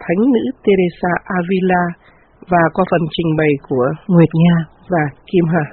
Thánh nữ Teresa Avila và qua phần trình bày của Nguyệt Nga và Kim Hà.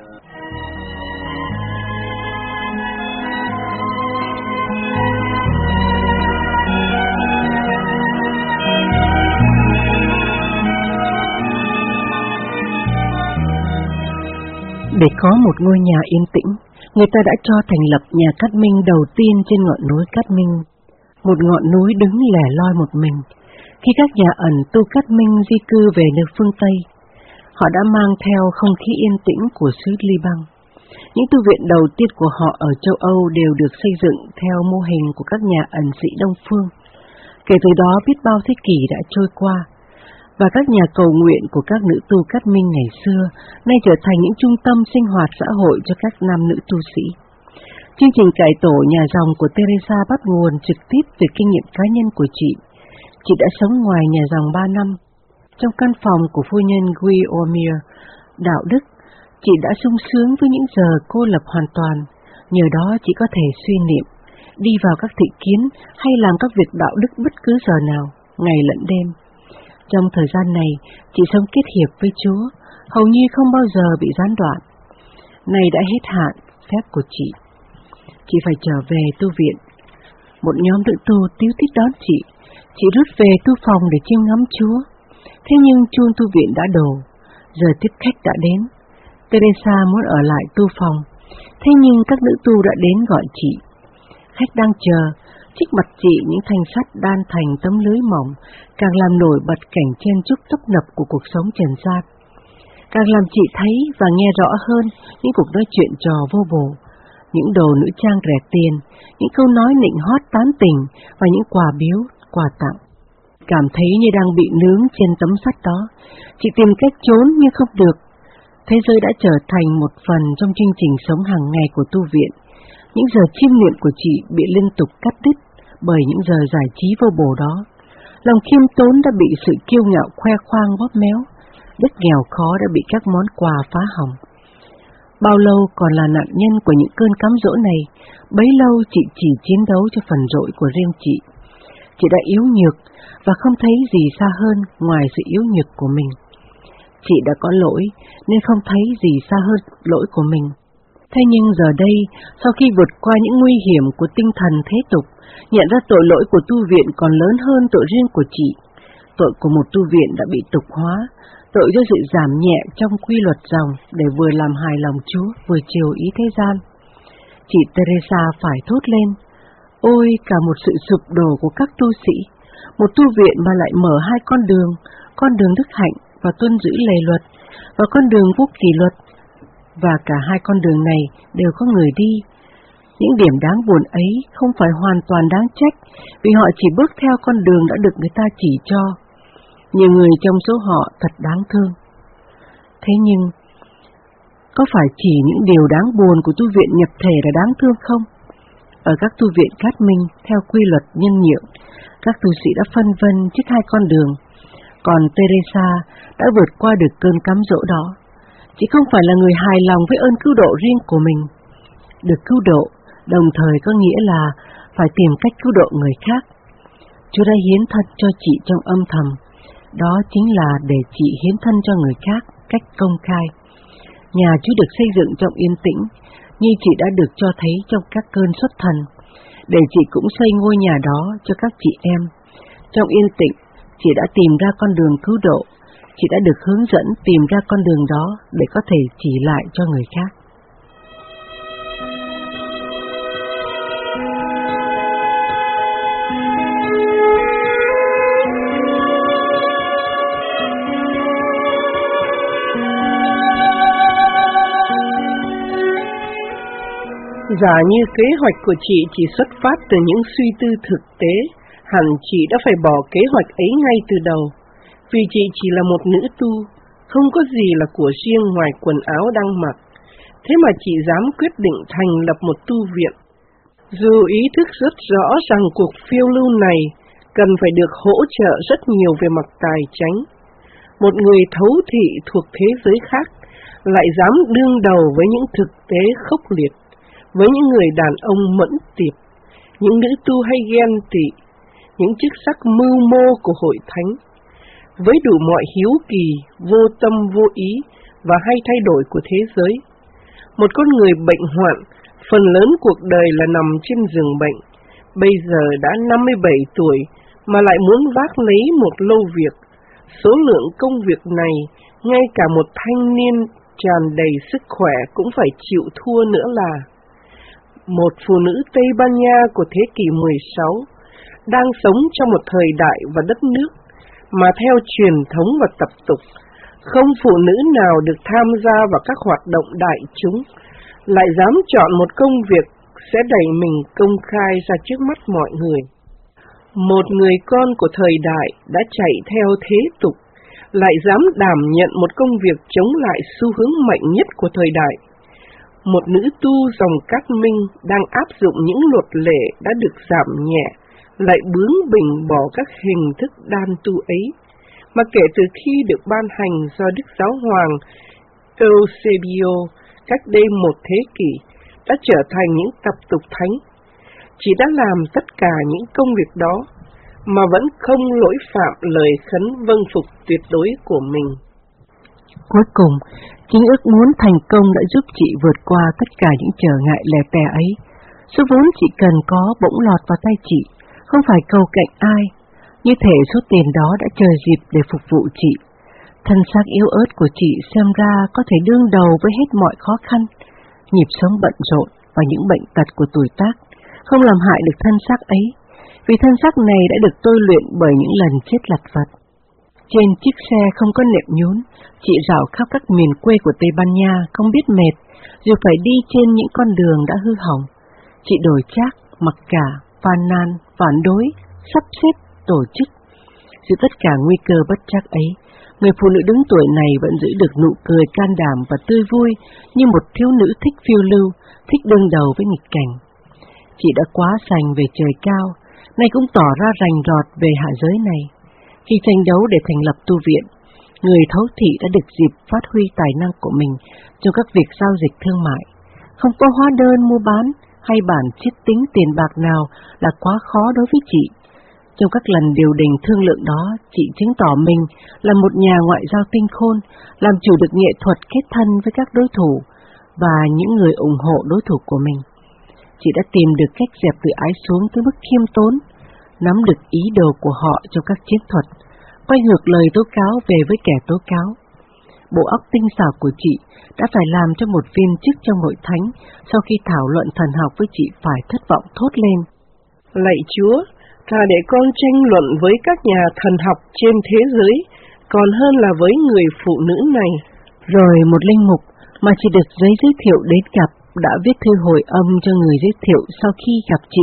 Để có một ngôi nhà yên tĩnh, người ta đã cho thành lập nhà Cát Minh đầu tiên trên ngọn núi Cát Minh, một ngọn núi đứng lẻ loi một mình. Khi các nhà ẩn tu Cát Minh di cư về nước phương Tây, họ đã mang theo không khí yên tĩnh của xứ Liban. Những tu viện đầu tiên của họ ở châu Âu đều được xây dựng theo mô hình của các nhà ẩn sĩ Đông Phương. Kể từ đó biết bao thế kỷ đã trôi qua, và các nhà cầu nguyện của các nữ tu Cát Minh ngày xưa nay trở thành những trung tâm sinh hoạt xã hội cho các nam nữ tu sĩ. Chương trình cải tổ nhà dòng của Teresa bắt nguồn trực tiếp từ kinh nghiệm cá nhân của chị. Chị đã sống ngoài nhà dòng 3 năm. Trong căn phòng của phu nhân Guillaume đạo đức, chị đã sung sướng với những giờ cô lập hoàn toàn. Nhờ đó chị có thể suy niệm, đi vào các thị kiến hay làm các việc đạo đức bất cứ giờ nào, ngày lẫn đêm. Trong thời gian này, chị sống kết hiệp với Chúa, hầu như không bao giờ bị gián đoạn. Nay đã hết hạn phép của chị phải trở về tu viện. Một nhóm nữ tu tíu tít đón chị rút về tu phòng để chiêm ngắm Chúa. Thế nhưng chuông tu viện đã đổ, giờ tiếp khách đã đến. Teresa muốn ở lại tu phòng, thế nhưng các nữ tu đã đến gọi chị. Khách đang chờ, trước mặt chị những thanh sắt đan thành tấm lưới mỏng, càng làm nổi bật cảnh chen chúc tấp nập của cuộc sống trần gian, càng làm chị thấy và nghe rõ hơn những cuộc nói chuyện trò vô bổ, những đồ nữ trang rẻ tiền, những câu nói nịnh hót tán tỉnh và những quà biếu, quà tặng. Cảm thấy như đang bị nướng trên tấm sắt đó, chị tìm cách trốn nhưng không được. Thế giới đã trở thành một phần trong chương trình sống hàng ngày của tu viện. Những giờ chiêm niệm của chị bị liên tục cắt đứt bởi những giờ giải trí vô bổ đó. Lòng khiêm tốn đã bị sự kiêu ngạo khoe khoang bóp méo, đất nghèo khó đã bị các món quà phá hỏng. Bao lâu còn là nạn nhân của những cơn cám dỗ này, bấy lâu chị chỉ chiến đấu cho phần dỗi của riêng chị. Chị đã yếu nhược và không thấy gì xa hơn ngoài sự yếu nhược của mình. Chị đã có lỗi nên không thấy gì xa hơn lỗi của mình. Thế nhưng giờ đây, sau khi vượt qua những nguy hiểm của tinh thần thế tục, nhận ra tội lỗi của tu viện còn lớn hơn tội riêng của chị. Tội của một tu viện đã bị tục hóa, tội do sự giảm nhẹ trong quy luật dòng để vừa làm hài lòng Chúa vừa chiều ý thế gian. Chị Teresa phải thốt lên: ôi, cả một sự sụp đổ của các tu sĩ, một tu viện mà lại mở hai con đường đức hạnh và tuân giữ lề luật, và con đường vô kỷ luật, và cả hai con đường này đều có người đi. Những điểm đáng buồn ấy không phải hoàn toàn đáng trách, vì họ chỉ bước theo con đường đã được người ta chỉ cho. Nhiều người trong số họ thật đáng thương. Thế nhưng, có phải chỉ những điều đáng buồn của tu viện nhập thể là đáng thương không? Ở các tu viện Cát Minh, theo quy luật nhân nhượng, các tu sĩ đã phân vân trước hai con đường, còn Teresa đã vượt qua được cơn cám dỗ đó. Chị không phải là người hài lòng với ơn cứu độ riêng của mình. Được cứu độ, đồng thời có nghĩa là phải tìm cách cứu độ người khác. Chúa đã hiến thân cho chị trong âm thầm, đó chính là để chị hiến thân cho người khác cách công khai. Nhà Chúa được xây dựng trong yên tĩnh, như chị đã được cho thấy trong các cơn xuất thần, để chị cũng xây ngôi nhà đó cho các chị em. Trong yên tĩnh, chị đã tìm ra con đường cứu độ, chị đã được hướng dẫn tìm ra con đường đó để có thể chỉ lại cho người khác. Giả như kế hoạch của chị chỉ xuất phát từ những suy tư thực tế, hẳn chị đã phải bỏ kế hoạch ấy ngay từ đầu, vì chị chỉ là một nữ tu, không có gì là của riêng ngoài quần áo đang mặc. Thế mà chị dám quyết định thành lập một tu viện. Dù ý thức rất rõ rằng cuộc phiêu lưu này cần phải được hỗ trợ rất nhiều về mặt tài chánh, một người thấu thị thuộc thế giới khác lại dám đương đầu với những thực tế khốc liệt, với những người đàn ông mẫn tiệp, những nữ tu hay ghen tị, những chức sắc mưu mô của hội thánh, với đủ mọi hiếu kỳ, vô tâm vô ý và hay thay đổi của thế giới. Một con người bệnh hoạn, phần lớn cuộc đời là nằm trên giường bệnh, bây giờ đã 57 tuổi mà lại muốn vác lấy một lâu việc. Số lượng công việc này, ngay cả một thanh niên tràn đầy sức khỏe cũng phải chịu thua nữa là. Một phụ nữ Tây Ban Nha của thế kỷ 16 đang sống trong một thời đại và đất nước mà theo truyền thống và tập tục, không phụ nữ nào được tham gia vào các hoạt động đại chúng, lại dám chọn một công việc sẽ đẩy mình công khai ra trước mắt mọi người. Một người con của thời đại đã chạy theo thế tục, lại dám đảm nhận một công việc chống lại xu hướng mạnh nhất của thời đại. Một nữ tu dòng Cát Minh đang áp dụng những luật lệ đã được giảm nhẹ, lại bướng bỉnh bỏ các hình thức đan tu ấy, mà kể từ khi được ban hành do Đức Giáo Hoàng Eusebio cách đây một thế kỷ, đã trở thành những tập tục thánh. Chị đã làm tất cả những công việc đó, mà vẫn không lỗi phạm lời khấn vâng phục tuyệt đối của mình. Cuối cùng, chính ước muốn thành công đã giúp chị vượt qua tất cả những trở ngại lè tè ấy. Số vốn chị cần có bỗng lọt vào tay chị, không phải cầu cạnh ai. Như thể số tiền đó đã chờ dịp để phục vụ chị. Thân xác yếu ớt của chị xem ra có thể đương đầu với hết mọi khó khăn. Nhịp sống bận rộn và những bệnh tật của tuổi tác không làm hại được thân xác ấy, vì thân xác này đã được tôi luyện bởi những lần chết lặt vặt. Trên chiếc xe không có nệm nhún, chị rảo khắp các miền quê của Tây Ban Nha không biết mệt, dù phải đi trên những con đường đã hư hỏng. Chị đổi trác, mặc cả, phàn nàn, phản đối, sắp xếp, tổ chức. Giữa tất cả nguy cơ bất trắc ấy, người phụ nữ đứng tuổi này vẫn giữ được nụ cười can đảm và tươi vui như một thiếu nữ thích phiêu lưu, thích đương đầu với nghịch cảnh. Chị đã quá sành về trời cao, nay cũng tỏ ra rành rọt về hạ giới này. Khi tranh đấu để thành lập tu viện, người thấu thị đã được dịp phát huy tài năng của mình trong các việc giao dịch thương mại. Không có hóa đơn mua bán hay bản chiết tính tiền bạc nào là quá khó đối với chị. Trong các lần điều đình thương lượng đó, chị chứng tỏ mình là một nhà ngoại giao tinh khôn, làm chủ được nghệ thuật kết thân với các đối thủ và những người ủng hộ đối thủ của mình. Chị đã tìm được cách dẹp từ ái xuống tới mức khiêm tốn, nắm được ý đồ của họ trong các chiến thuật, quay ngược lời tố cáo về với kẻ tố cáo. Bộ óc tinh xảo của chị đã phải làm cho một viên chức trong hội thánh sau khi thảo luận thần học với chị phải thất vọng thốt lên: Lạy Chúa, thà để con tranh luận với các nhà thần học trên thế giới, còn hơn là với người phụ nữ này. Rồi một linh mục mà chị được giấy giới thiệu đến gặp đã viết thư hồi âm cho người giới thiệu sau khi gặp chị.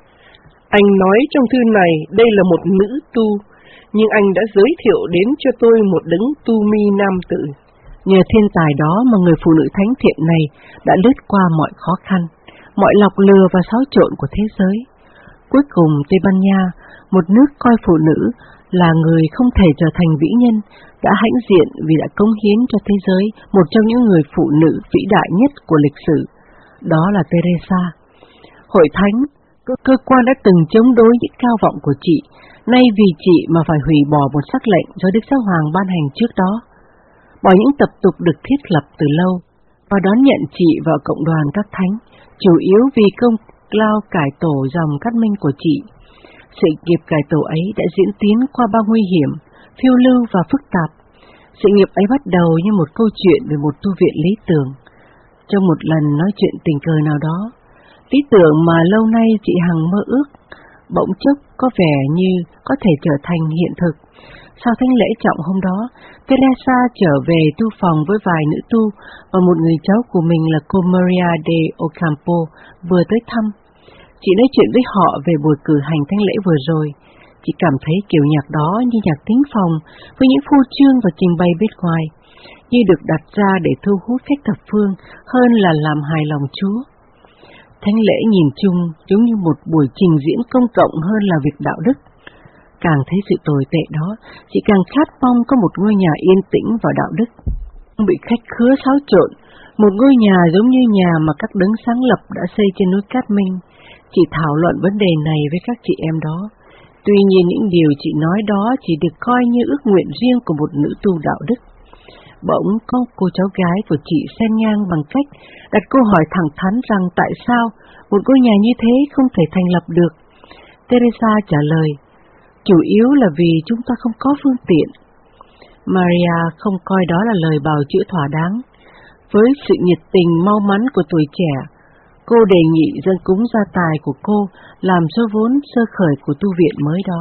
Anh nói trong thư này đây là một nữ tu, nhưng anh đã giới thiệu đến cho tôi một đấng tu mi nam tử. Nhờ thiên tài đó mà người phụ nữ thánh thiện này đã lướt qua mọi khó khăn, mọi lọc lừa và xáo trộn của thế giới. Cuối cùng Tây Ban Nha, một nước coi phụ nữ là người không thể trở thành vĩ nhân, đã hãnh diện vì đã cống hiến cho thế giới một trong những người phụ nữ vĩ đại nhất của lịch sử, đó là Teresa. Hội thánh, cơ quan đã từng chống đối những cao vọng của chị, nay vì chị mà phải hủy bỏ một sắc lệnh do Đức Giáo Hoàng ban hành trước đó, bỏ những tập tục được thiết lập từ lâu, và đón nhận chị vào cộng đoàn các thánh, chủ yếu vì công lao cải tổ dòng Cát Minh của chị. Sự nghiệp cải tổ ấy đã diễn tiến qua bao nguy hiểm, phiêu lưu và phức tạp. Sự nghiệp ấy bắt đầu như một câu chuyện về một tu viện lý tưởng. Trong một lần nói chuyện tình cờ nào đó, lý tưởng mà lâu nay chị hằng mơ ước, bỗng chốc có vẻ như có thể trở thành hiện thực. Sau thánh lễ trọng hôm đó, Teresa trở về tu phòng với vài nữ tu và một người cháu của mình là cô Maria de Ocampo vừa tới thăm. Chị nói chuyện với họ về buổi cử hành thánh lễ vừa rồi. Chị cảm thấy kiểu nhạc đó như nhạc thính phòng với những phô trương và trình bày bên ngoài, như được đặt ra để thu hút khách thập phương hơn là làm hài lòng Chúa. Thánh lễ nhìn chung giống như một buổi trình diễn công cộng hơn là việc đạo đức. Càng thấy sự tồi tệ đó, chị càng khát mong có một ngôi nhà yên tĩnh và đạo đức, không bị khách khứa xáo trộn, một ngôi nhà giống như nhà mà các đấng sáng lập đã xây trên núi Cát Minh. Chị thảo luận vấn đề này với các chị em đó. Tuy nhiên những điều chị nói đó chỉ được coi như ước nguyện riêng của một nữ tu đạo đức. Bỗng có cô cháu gái của chị xen ngang bằng cách đặt câu hỏi thẳng thắn rằng tại sao một ngôi nhà như thế không thể thành lập được. Teresa trả lời, chủ yếu là vì chúng ta không có phương tiện. Maria không coi đó là lời bào chữa thỏa đáng. Với sự nhiệt tình mau mắn của tuổi trẻ, cô đề nghị dâng cúng gia tài của cô làm số vốn sơ khởi của tu viện mới đó.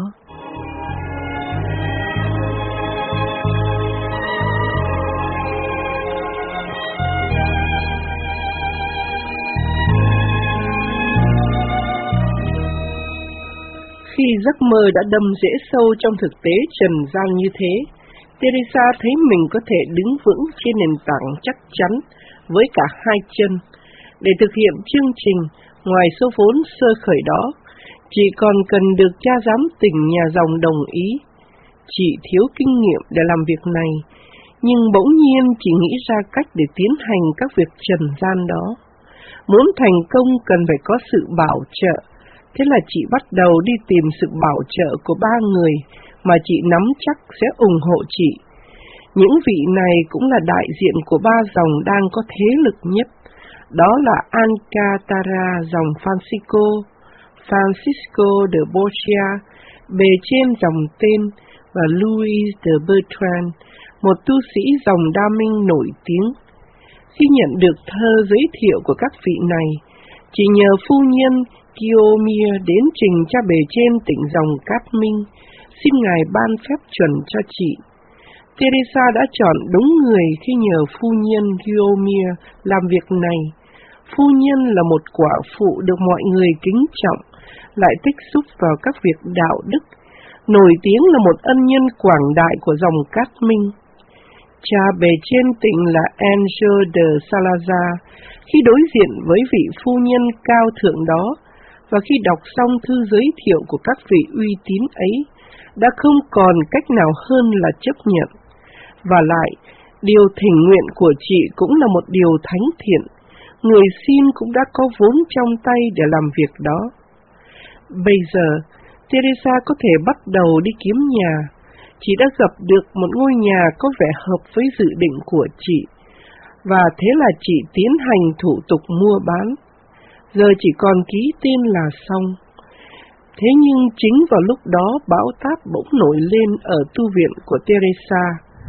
Khi giấc mơ đã đâm rễ sâu trong thực tế trần gian như thế, Teresa thấy mình có thể đứng vững trên nền tảng chắc chắn với cả hai chân. Để thực hiện chương trình, ngoài số vốn sơ khởi đó, chị còn cần được cha giám tỉnh nhà dòng đồng ý. Chị thiếu kinh nghiệm để làm việc này, nhưng bỗng nhiên chị nghĩ ra cách để tiến hành các việc trần gian đó. Muốn thành công cần phải có sự bảo trợ. Thế là chị bắt đầu đi tìm sự bảo trợ của 3 người mà chị nắm chắc sẽ ủng hộ chị. Những vị này cũng là đại diện của 3 dòng đang có thế lực nhất. Đó là Alcantara dòng Francisco de Borgia, bề trên dòng tên, và Louis de Bertrand, một tu sĩ dòng Đa Minh nổi tiếng. Khi nhận được thơ giới thiệu của các vị này, chị nhờ phu nhân Guillaume đến trình cha bề trên tỉnh dòng Cát Minh, xin ngài ban phép chuẩn cho chị. Teresa đã chọn đúng người khi nhờ phu nhân Guillaume làm việc này. Phu nhân là một quả phụ được mọi người kính trọng, lại tích xúc vào các việc đạo đức, nổi tiếng là một ân nhân quảng đại của dòng Cát Minh. Cha bề trên tỉnh là Angel de Salazar, khi đối diện với vị phu nhân cao thượng đó, và khi đọc xong thư giới thiệu của các vị uy tín ấy, đã không còn cách nào hơn là chấp nhận. Và lại, điều thỉnh nguyện của chị cũng là một điều thánh thiện, người xin cũng đã có vốn trong tay để làm việc đó. Bây giờ, Teresa có thể bắt đầu đi kiếm nhà. Chị đã gặp được một ngôi nhà có vẻ hợp với dự định của chị, và thế là chị tiến hành thủ tục mua bán. Giờ chỉ còn ký tên là xong. Thế nhưng chính vào lúc đó bão táp bỗng nổi lên ở tu viện của Teresa.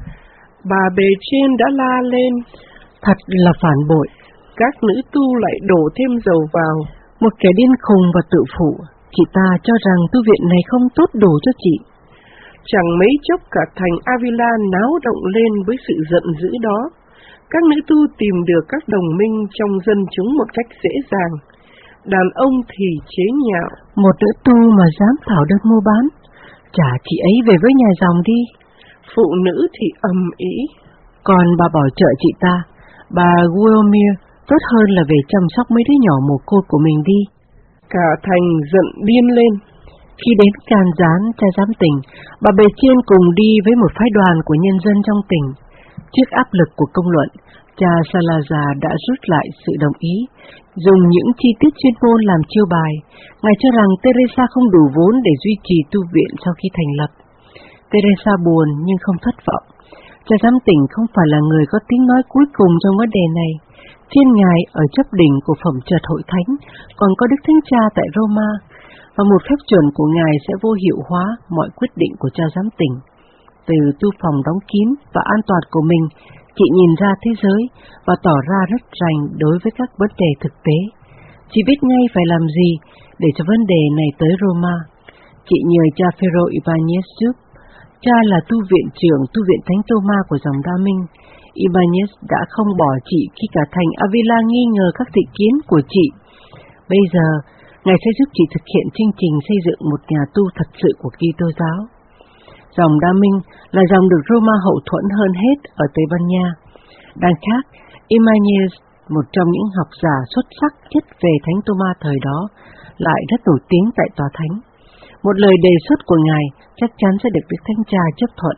Bà bề trên đã la lên, thật là phản bội. Các nữ tu lại đổ thêm dầu vào. Một kẻ điên khùng và tự phụ. Chị ta cho rằng tu viện này không tốt đủ cho chị. Chẳng mấy chốc cả thành Avila náo động lên với sự giận dữ đó. Các nữ tu tìm được các đồng minh trong dân chúng một cách dễ dàng. Đàn ông thì chế nhạo. Một nữ tu mà dám thảo đơn mua bán, trả chị ấy về với nhà dòng đi. Phụ nữ thì ầm ĩ. Còn bà bảo trợ chị ta, bà Guillaume, tốt hơn là về chăm sóc mấy đứa nhỏ mồ côi của mình đi. Cả thành giận điên lên. Khi đến can gián cha giám tỉnh, bà bề trên cùng đi với một phái đoàn của nhân dân trong tỉnh. Trước áp lực của công luận, cha Salazar đã rút lại sự đồng ý, dùng những chi tiết chuyên môn làm chiêu bài. Ngài cho rằng Teresa không đủ vốn để duy trì tu viện sau khi thành lập. Teresa buồn nhưng không thất vọng. Cha giám tỉnh không phải là người có tiếng nói cuối cùng trong vấn đề này. Trên ngài ở chấp đỉnh của phẩm chợt hội thánh, còn có Đức Thánh Cha tại Roma, và một phép chuẩn của ngài sẽ vô hiệu hóa mọi quyết định của cha giám tỉnh. Từ tu phòng đóng kín và an toàn của mình, chị nhìn ra thế giới và tỏ ra rất rành đối với các vấn đề thực tế. Chị biết ngay phải làm gì để cho vấn đề này tới Roma. Chị nhờ cha Phêrô Ibanez giúp. Cha là tu viện trưởng tu viện Thánh Tô-ma của dòng Đa Minh. Ibanez đã không bỏ chị khi cả thành Avila nghi ngờ các thị kiến của chị. Bây giờ, ngài sẽ giúp chị thực hiện chương trình xây dựng một nhà tu thật sự của Kitô giáo. Dòng Đa Minh là dòng được Roma hậu thuẫn hơn hết ở Tây Ban Nha. Đằng khác, Ibanez, một trong những học giả xuất sắc nhất về Thánh Tô-ma thời đó, lại rất nổi tiếng tại tòa thánh. Một lời đề xuất của ngài chắc chắn sẽ được Đức Thánh Cha chấp thuận.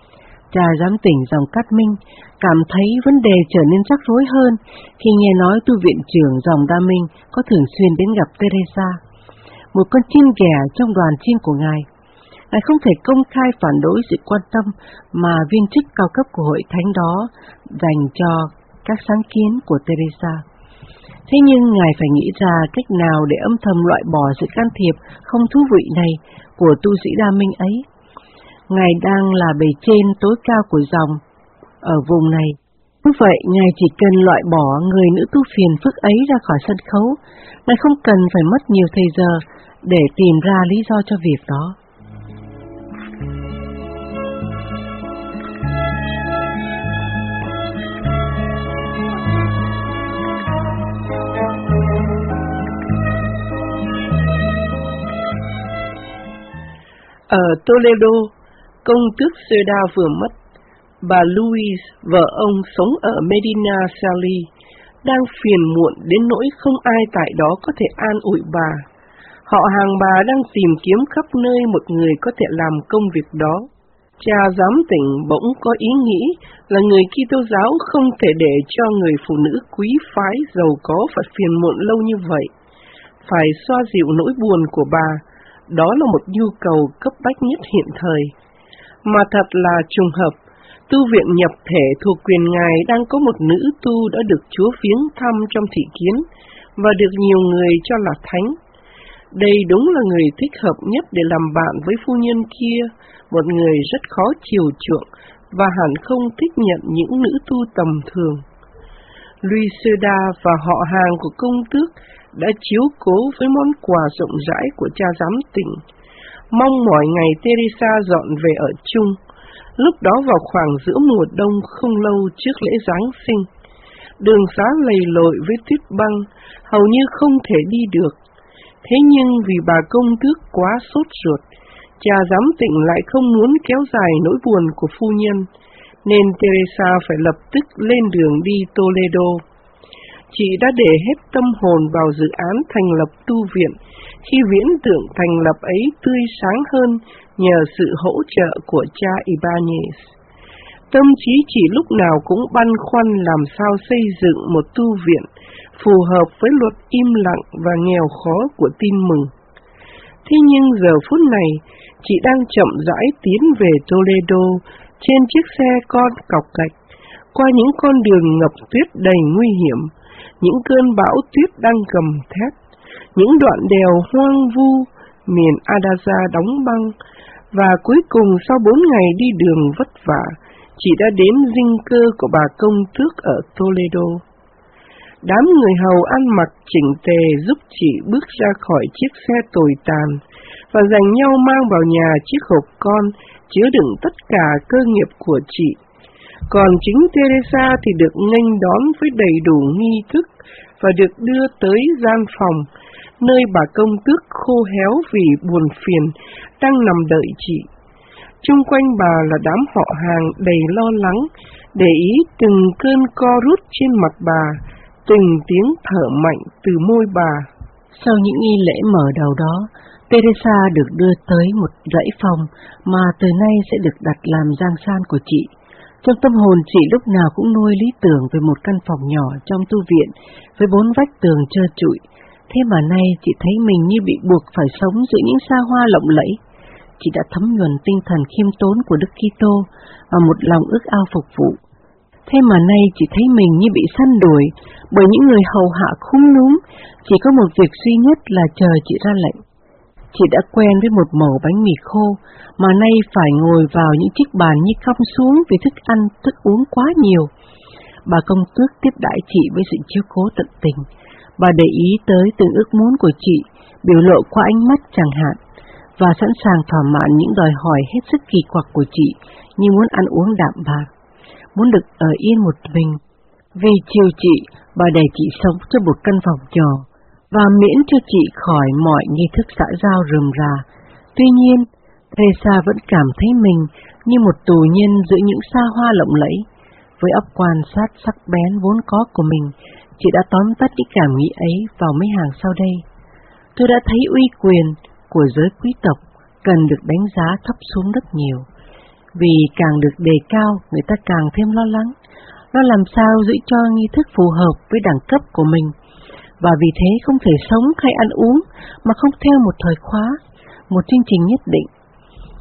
Cha giám tỉnh dòng Cát Minh cảm thấy vấn đề trở nên rắc rối hơn khi nghe nói tu viện trưởng dòng Đa Minh có thường xuyên đến gặp Teresa. Một con chim ghẻ trong đoàn chim của ngài, Ngài không thể công khai phản đối sự quan tâm mà viên chức cao cấp của hội thánh đó dành cho các sáng kiến của Teresa. Thế nhưng Ngài phải nghĩ ra cách nào để âm thầm loại bỏ sự can thiệp không thú vị này của tu sĩ đa minh ấy. Ngài đang là bề trên tối cao của dòng ở vùng này. Như vậy, Ngài chỉ cần loại bỏ người nữ tu phiền phức ấy ra khỏi sân khấu. Ngài không cần phải mất nhiều thời giờ để tìm ra lý do cho việc đó. Ở Toledo, công tước Seda vừa mất. Bà Louise, vợ ông sống ở Medina Sali, đang phiền muộn đến nỗi không ai tại đó có thể an ủi bà. Họ hàng bà đang tìm kiếm khắp nơi một người có thể làm công việc đó. Cha giám tỉnh bỗng có ý nghĩ là người Kitô giáo không thể để cho người phụ nữ quý phái giàu có phải phiền muộn lâu như vậy. Phải xoa dịu nỗi buồn của bà, đó là một nhu cầu cấp bách nhất hiện thời. Mà thật là trùng hợp, tu viện nhập thể thuộc quyền Ngài đang có một nữ tu đã được Chúa viếng thăm trong thị kiến và được nhiều người cho là thánh. Đây đúng là người thích hợp nhất để làm bạn với phu nhân kia, một người rất khó chiều chuộng và hẳn không thích nhận những nữ tu tầm thường. Luiseda và họ hàng của công tước đã chiếu cố với món quà rộng rãi của cha giám tỉnh, mong mỏi ngày Teresa dọn về ở chung. Lúc đó vào khoảng giữa mùa đông không lâu trước lễ Giáng sinh, đường xá lầy lội với tuyết băng, hầu như không thể đi được. Thế nhưng vì bà công tước quá sốt ruột, cha giám tỉnh lại không muốn kéo dài nỗi buồn của phu nhân, nên Teresa phải lập tức lên đường đi Toledo. Chị đã để hết tâm hồn vào dự án thành lập tu viện, khi viễn tượng thành lập ấy tươi sáng hơn nhờ sự hỗ trợ của cha Ibanez. Tâm trí chị lúc nào cũng băn khoăn làm sao xây dựng một tu viện phù hợp với luật im lặng và nghèo khó của tin mừng. Thế nhưng giờ phút này, chị đang chậm rãi tiến về Toledo trên chiếc xe con cọc gạch, qua những con đường ngập tuyết đầy nguy hiểm, những cơn bão tuyết đang gầm thét, những đoạn đèo hoang vu, miền Adasa đóng băng, và cuối cùng sau 4 ngày đi đường vất vả, chị đã đến dinh cơ của bà công tước ở Toledo. Đám người hầu ăn mặc chỉnh tề giúp chị bước ra khỏi chiếc xe tồi tàn và giành nhau mang vào nhà chiếc hộp con chứa đựng tất cả cơ nghiệp của chị. Còn chính Teresa thì được nghênh đón với đầy đủ nghi thức và được đưa tới gian phòng, nơi bà công tước khô héo vì buồn phiền đang nằm đợi chị. Chung quanh bà là đám họ hàng đầy lo lắng, để ý từng cơn co rút trên mặt bà, từng tiếng thở mạnh từ môi bà. Sau những nghi lễ mở đầu đó, Teresa được đưa tới một dãy phòng mà từ nay sẽ được đặt làm giang san của chị. Trong tâm hồn chị lúc nào cũng nuôi lý tưởng về một căn phòng nhỏ trong tu viện với 4 vách tường trơ trụi. Thế mà nay chị thấy mình như bị buộc phải sống giữa những xa hoa lộng lẫy. Chị đã thấm nhuần tinh thần khiêm tốn của Đức Kitô và một lòng ước ao phục vụ. Thế mà nay chị thấy mình như bị săn đuổi bởi những người hầu hạ khúm núm, chỉ có một việc duy nhất là chờ chị ra lệnh. Chị đã quen với một mẩu bánh mì khô, mà nay phải ngồi vào những chiếc bàn như cong xuống vì thức ăn, thức uống quá nhiều. Bà công tước tiếp đãi chị với sự chiếu cố tận tình. Bà để ý tới từng ước muốn của chị, biểu lộ qua ánh mắt chẳng hạn, và sẵn sàng thỏa mãn những đòi hỏi hết sức kỳ quặc của chị, như muốn ăn uống đạm bạc, muốn được ở yên một mình. Vì chiều chị, bà để chị sống trong một căn phòng nhỏ, và miễn cho chị khỏi mọi nghi thức xã giao rườm rà. Tuy nhiên, Teresa vẫn cảm thấy mình như một tù nhân giữa những xa hoa lộng lẫy. Với óc quan sát sắc bén vốn có của mình, chị đã tóm tắt cái cảm nghĩ ấy vào mấy hàng sau đây. Tôi đã thấy uy quyền của giới quý tộc cần được đánh giá thấp xuống rất nhiều. Vì càng được đề cao, người ta càng thêm lo lắng. Nó làm sao giữ cho nghi thức phù hợp với đẳng cấp của mình, và vì thế không thể sống hay ăn uống mà không theo một thời khóa, một chương trình nhất định.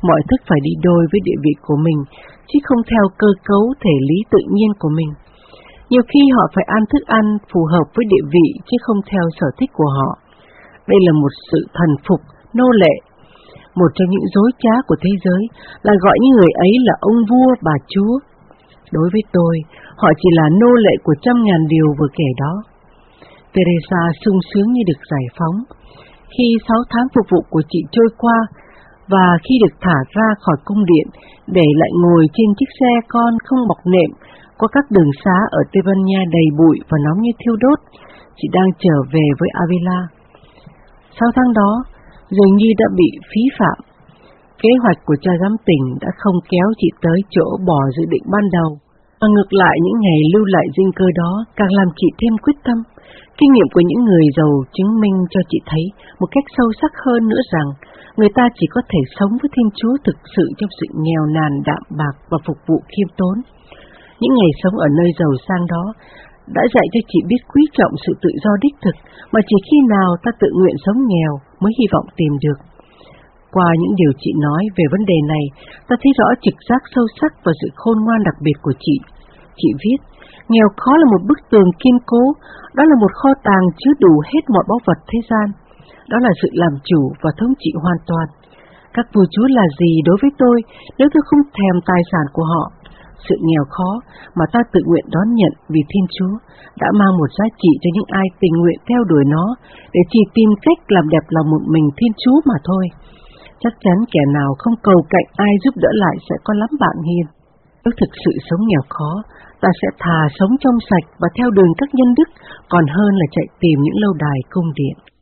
mọi thức phải đi đôi với địa vị của mình, chứ không theo cơ cấu thể lý tự nhiên của mình. Nhiều khi họ phải ăn thức ăn phù hợp với địa vị, chứ không theo sở thích của họ. Đây là một sự thần phục, nô lệ. Một trong những dối trá của thế giới là gọi những người ấy là ông vua, bà chúa. Đối với tôi, họ chỉ là nô lệ của trăm ngàn điều vừa kể đó. Teresa sung sướng như được giải phóng. Khi 6 tháng phục vụ của chị trôi qua, và khi được thả ra khỏi cung điện, để lại ngồi trên chiếc xe con không bọc nệm, qua các đường xá ở Tây Ban Nha đầy bụi và nóng như thiêu đốt, chị đang trở về với Avila. 6 tháng đó, dường như đã bị phí phạm. Kế hoạch của cha giám tỉnh đã không kéo chị tới chỗ bỏ dự định ban đầu, mà ngược lại những ngày lưu lại dinh cơ đó càng làm chị thêm quyết tâm. Kinh nghiệm của những người giàu chứng minh cho chị thấy một cách sâu sắc hơn nữa rằng người ta chỉ có thể sống với Thiên Chúa thực sự trong sự nghèo nàn đạm bạc và phục vụ khiêm tốn. Những ngày sống ở nơi giàu sang đó đã dạy cho chị biết quý trọng sự tự do đích thực mà chỉ khi nào ta tự nguyện sống nghèo mới hy vọng tìm được. Qua những điều chị nói về vấn đề này, ta thấy rõ trực giác sâu sắc và sự khôn ngoan đặc biệt của chị. Chị viết, nghèo khó là một bức tường kiên cố, đó là một kho tàng chứa đủ hết mọi báu vật thế gian. Đó là sự làm chủ và thống trị hoàn toàn. Các vua chúa là gì đối với tôi nếu tôi không thèm tài sản của họ? Sự nghèo khó mà ta tự nguyện đón nhận vì Thiên Chúa đã mang một giá trị cho những ai tình nguyện theo đuổi nó để chỉ tìm cách làm đẹp lòng một mình Thiên Chúa mà thôi. Chắc chắn kẻ nào không cầu cạnh ai giúp đỡ lại sẽ có lắm bạn hiền. Nếu thực sự sống nghèo khó, ta sẽ thà sống trong sạch và theo đường các nhân đức còn hơn là chạy tìm những lâu đài cung điện.